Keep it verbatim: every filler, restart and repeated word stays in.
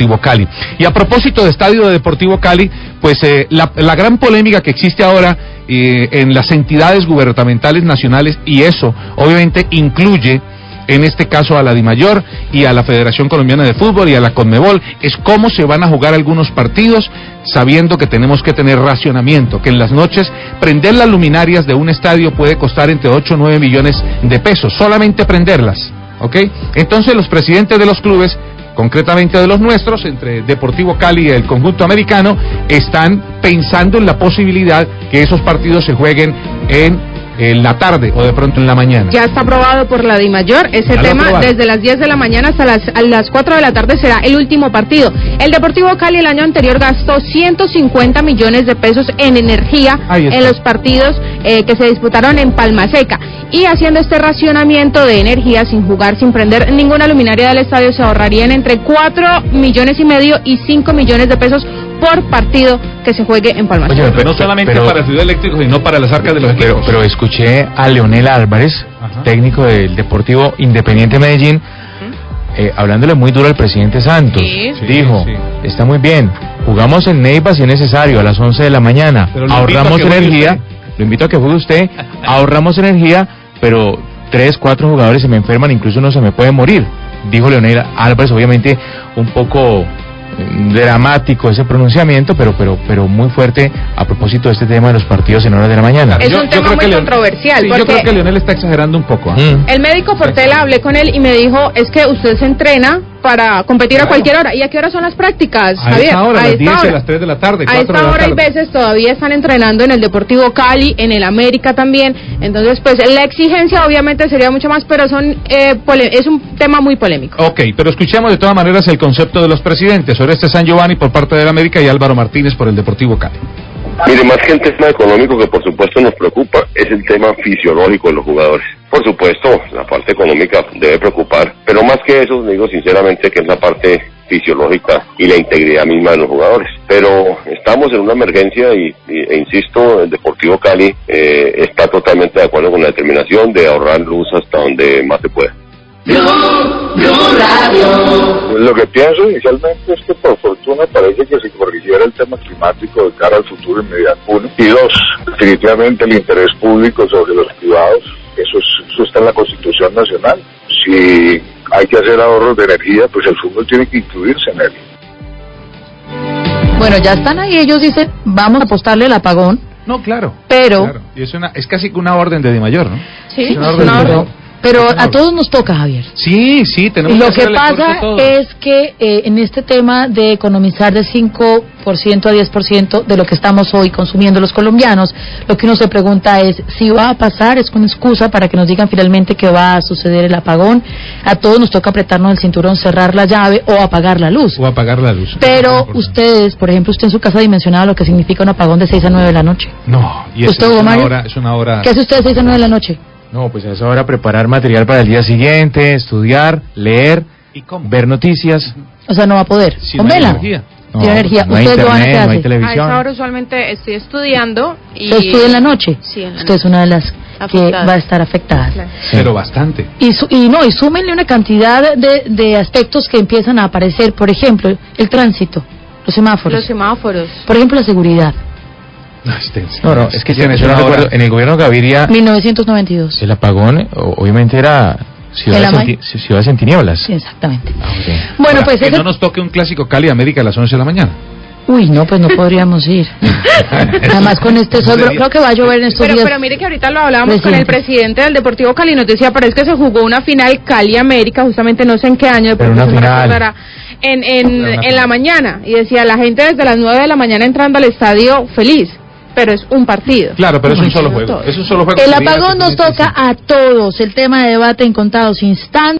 Deportivo Cali. Y a propósito de estadio de Deportivo Cali, pues eh, la, la gran polémica que existe ahora eh, en las entidades gubernamentales nacionales, y eso obviamente incluye en este caso a la DIMAYOR y a la Federación Colombiana de Fútbol y a la Conmebol, es cómo se van a jugar algunos partidos, sabiendo que tenemos que tener racionamiento, que en las noches prender las luminarias de un estadio puede costar entre ocho o nueve millones de pesos, solamente prenderlas, ¿ok? Entonces los presidentes de los clubes, concretamente de los nuestros, entre Deportivo Cali y el conjunto americano, están pensando en la posibilidad que esos partidos se jueguen en en la tarde o de pronto en la mañana. Ya está aprobado por la DIMAYOR ese ya tema, desde las diez de la mañana hasta las, a las cuatro de la tarde será el último partido. El Deportivo Cali el año anterior gastó ciento cincuenta millones de pesos en energía en los partidos eh, que se disputaron en Palma Seca, y haciendo este racionamiento de energía sin jugar, sin prender ninguna luminaria del estadio, se ahorrarían entre cuatro millones y medio y cinco millones de pesos por partido que se juegue en Palma Seca. Oye, pero no solamente pero, para el fluido eléctrico, sino para las arcas de los equipos. Pero, pero escuché a Leonel Álvarez, ajá, técnico del Deportivo Independiente Medellín, ¿Mm? eh, hablándole muy duro al presidente Santos. Sí. Dijo, sí, sí. Está muy bien, jugamos en Neiva si es necesario a las once de la mañana, ahorramos energía, lo invito a que juegue usted, ahorramos energía, pero tres, cuatro jugadores se me enferman, incluso uno se me puede morir. Dijo Leonel Álvarez, obviamente un poco dramático ese pronunciamiento, pero pero pero muy fuerte a propósito de este tema de los partidos en horas de la mañana. Es un yo, tema yo muy controversial. Leon, sí, yo creo que Leonel está exagerando un poco. ¿eh? Mm. El médico Portela, hablé con él y me dijo, es que usted se entrena para competir claro. a cualquier hora. ¿Y a qué hora son las prácticas, a Javier? Esta hora, a las esta diez hora. A las tres de la tarde, a esta hora hay veces todavía están entrenando en el Deportivo Cali, en el América también. Entonces, pues la exigencia obviamente sería mucho más, pero son eh, es un tema muy polémico. Ok, pero escuchemos de todas maneras el concepto de los presidentes. Oreste San Giovanni por parte del América y Álvaro Martínez por el Deportivo Cali. Mire, más que el tema económico, que por supuesto nos preocupa, es el tema fisiológico de los jugadores. Por supuesto, la parte económica debe preocupar, pero más que eso, digo sinceramente que es la parte fisiológica y la integridad misma de los jugadores. Pero estamos en una emergencia y, y e insisto, el Deportivo Cali eh, está totalmente de acuerdo con la determinación de ahorrar luz hasta donde más se pueda. Blue, Blue Radio. Lo que pienso inicialmente es que por fortuna parece que se corrigiera el tema climático de cara al futuro inmediato, uno. Y dos, definitivamente el interés público sobre los privados, eso, es, eso está en la Constitución Nacional. Si hay que hacer ahorros de energía, pues el fútbol tiene que incluirse en él. Bueno, ya están ahí, ellos dicen, vamos a apostarle el apagón. No, claro. Pero... Claro. Y es, una, es casi una orden de DIMAYOR, ¿no? Sí, es una orden, una orden. Pero a todos nos toca, Javier. Sí, sí, tenemos Lo que que pasa es que eh, en este tema de economizar de cinco por ciento a diez por ciento de lo que estamos hoy consumiendo los colombianos, lo que uno se pregunta es si va a pasar, es una excusa para que nos digan finalmente que va a suceder el apagón. A todos nos toca apretarnos el cinturón, cerrar la llave o apagar la luz. O apagar la luz. Pero ustedes, por ejemplo, usted en su casa dimensionaba lo que significa un apagón de seis a nueve de la noche. No, y eso ¿Usted, es, Hugo una Mario? hora, es una hora... ¿Qué hace usted de seis a nueve de la noche? No, pues a esa hora preparar material para el día siguiente, estudiar, leer, ¿Y cómo? ver noticias. O sea, no va a poder. Si ¿Con no hay vela? energía. No, Tiene energía. no hay ¿Ustedes lo van a internet, qué no hay hace? televisión. A esa hora usualmente estoy estudiando y... ¿Usted estudia en la noche? Sí, en la Usted es una de las afectada. que va a estar afectada. Claro. Sí. Pero bastante. Y, su, y no, y súmenle una cantidad de, de aspectos que empiezan a aparecer. Por ejemplo, el tránsito, los semáforos. Los semáforos. Por ejemplo, la seguridad. No, es tenso. No, no, es que Sí, yo en no esa recuerdo, hora- en el gobierno Gaviria mil novecientos noventa y dos. el apagón o- obviamente era ciudades El ama- en, ti- ciudades en tinieblas. Sí, exactamente. Ah, ok. Bueno, Ahora, pues que ese... no nos toque un clásico Cali América a las once de la mañana. Uy, no, pues no podríamos ir. Además con este sol, creo que va a llover en estos Pero, días. pero mire que ahorita lo hablábamos con el Presidente. presidente del Deportivo Cali, nos decía, pero es que se jugó una final Cali América, justamente no sé en qué año, de Pero pronto una se me final. recordará, en, en, Pero una en final. la mañana, y decía, la gente desde las nueve de la mañana entrando al estadio feliz, pero es un partido. Claro, pero es un No, solo no juego. todo. Es un solo juego. El que diga apagón nos que tiene toca a todos. El tema de debate en contados instantes.